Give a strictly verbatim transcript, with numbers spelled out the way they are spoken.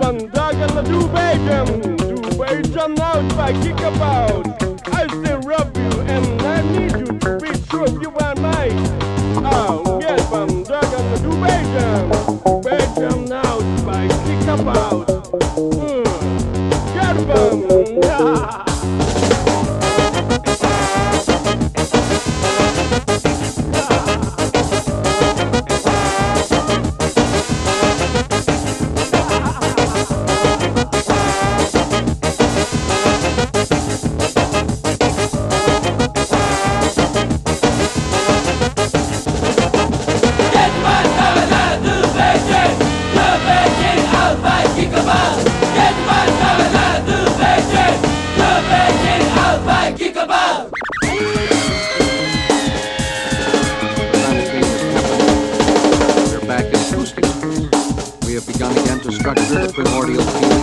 van Dag en de Doe-Bacon. Doe-Bacon out by Kickabout. I still love you and I need you to be sure you are mine. Oh, yes, van Dag en de Doe-Bacon. Bacon out by Kickabout. Hmm, get van, ja. We have begun again to structure the primordial field